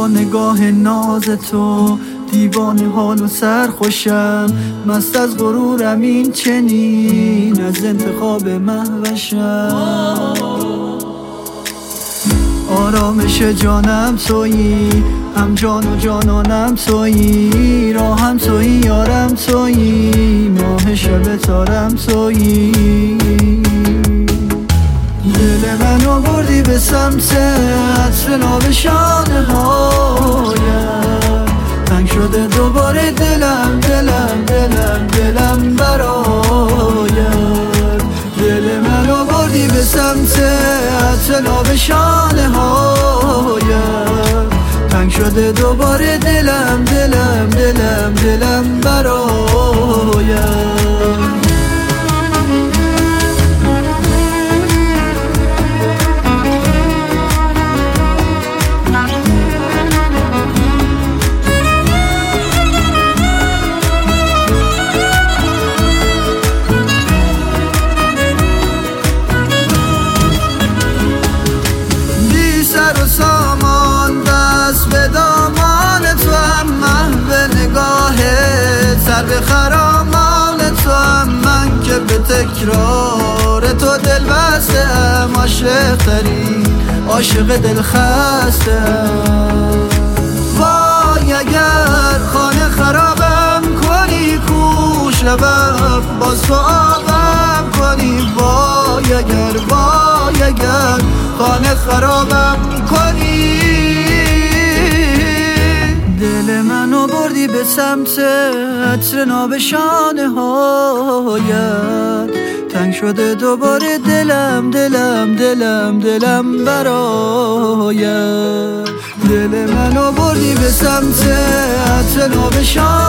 نگاه ناز تو، دیوانه حال و سرخوشم، مست از غرورم این چنین، از انتخاب مهوشم. آرامش جانم تویی، هم جان و جانانم تویی، راهم تویی یارم تویی، ماه شب تارم تویی. دل منو بردی به سمت عطر نابشانه هایم، تنگ شده دوباره دلم دلم دلم دلم برایم. دل منو بردی به سمت عطر نابشانه هایم، تنگ شده دوباره دلم دلم دلم دلم برایم. سر و سامان دست به دامان تو هم، محو نگاهت سر به خرامان تو هم، من که به تکرار تو دل بستم، عاشق ترین عاشق دل خستم. وای اگر خانه خرابم کنی، کو شبم باز تو آبم کنی، وای اگر خانه خرابم کنی. دل منو بردی به سمت عطر نابشانه هایت، تنگ شده دوباره دلم دلم دلم دلم برایت. دل منو بردی به سمت عطر نابشانه